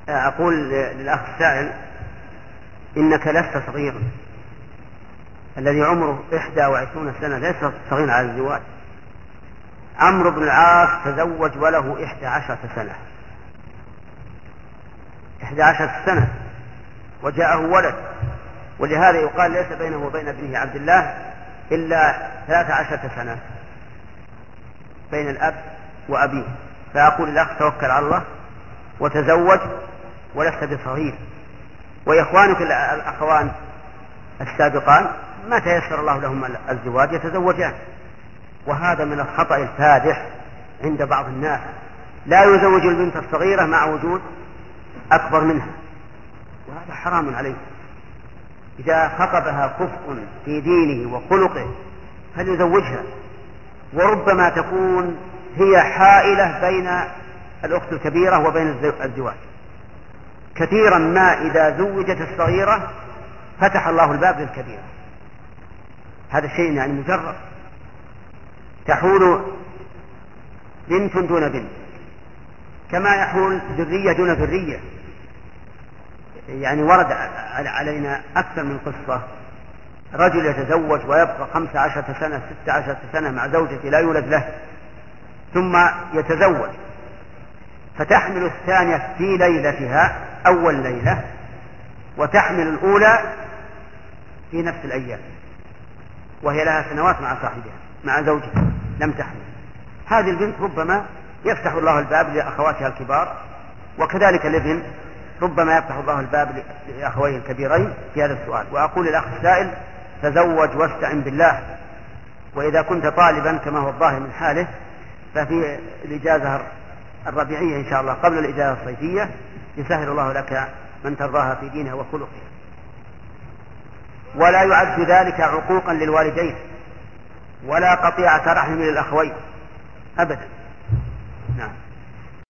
أقول للأخ السائل: إنك لست صغيرا، الذي عمره 21 سنة ليس صغيرا على الزواج. عمرو بن العاص تزوج وله 11 سنة، 11 سنة وجاءه ولد، ولهذا يقال ليس بينه وبين ابنه عبد الله إلا 13 سنة بين الأب وأبيه. فأقول الأخ: توكل على الله وتزوج ولست بصغير. وإخوانك الأخوان السابقان ما تيسر الله لهم الزواج يتزوجان، وهذا من الخطأ الفادح عند بعض الناس. لا يزوج البنت الصغيرة مع وجود أكبر منها، وهذا حرام عليه. إذا خطبها كفء في دينه وخلقه فليزوجها، وربما تكون هي حائلة بين الأخت الكبيرة وبين الزواج. كثيرا ما إذا زوجت الصغيرة فتح الله الباب للكبيرة. هذا الشيء يعني مجرد، تحول بنت دون بنت كما يحول ذرية دون ذرية. يعني ورد علينا أكثر من قصة: رجل يتزوج ويبقى 15 سنة 16 سنة مع زوجته لا يولد له، ثم يتزوج فتحمل الثانية في ليلتها أول ليلة، وتحمل الأولى في نفس الأيام، وهي لها سنوات مع صاحبها مع زوجها لم تحمل. هذه البنت ربما يفتح الله الباب لأخواتها الكبار، وكذلك الابن ربما يفتح الله الباب لأخويه الكبيرين في هذا السؤال. وأقول للأخ السائل: تزوج واستعن بالله. وإذا كنت طالبا كما هو الظاهر من حاله ففي الإجازة الربيعية إن شاء الله قبل الإجازة الصيفية يسهل الله لك من ترضاها في دينها وخلقها. ولا يعد ذلك عقوقا للوالدين ولا قطيعة رحم للأخوين أبدا.